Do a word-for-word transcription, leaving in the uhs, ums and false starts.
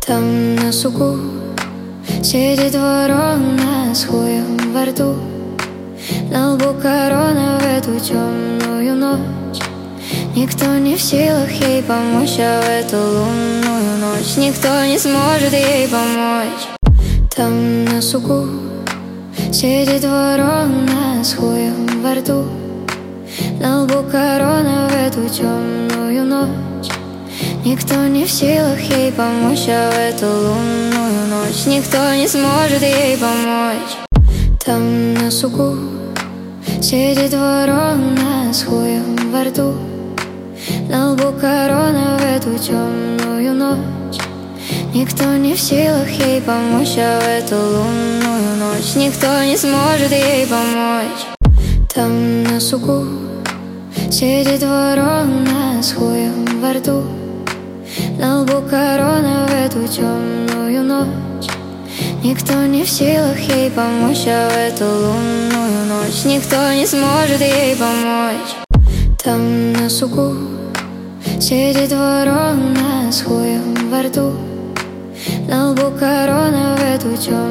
Там на суку сидит ворона с хуем во рту. На лбу корона в эту темную ночь. Никто не в силах ей помочь, а в эту лунную ночь никто не сможет ей помочь. Там на суку сидит ворона с хуем во рту. На лбу корона в эту темную ночь. Никто не в силах ей помочь, а в эту лунную ночь никто не сможет ей помочь. Там на суку сидит ворона с хуем во рту. На лбу корона в эту темную ночь. Никто не в силах ей помочь, а в эту лунную ночь никто не сможет ей помочь. Там на суку сидит ворона с хуем во рту. На лбу корона в эту темную ночь. Никто не в силах ей помочь, а в эту лунную ночь никто не сможет ей помочь. Там на суку сидит ворона с хуем во рту. На лбу корона в эту темную